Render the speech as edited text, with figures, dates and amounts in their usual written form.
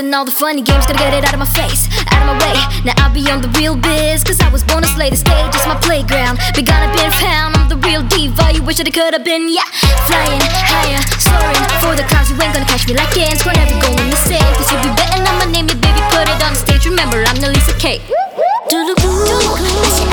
and all the funny games, gotta get it out of my face, out of my way. Now I'll be on the real biz, cause I was born to slay. The stage is my playground, been gonna be found. I'm the real diva, you wish that I could've been, yeah. Flying higher, soaring for the clouds. You ain't gonna catch me like ants, gonna never go in the same. Cause you be betting on my name, yeah baby, put it on the stage. Remember, I'm the Lisa K. Do the boo,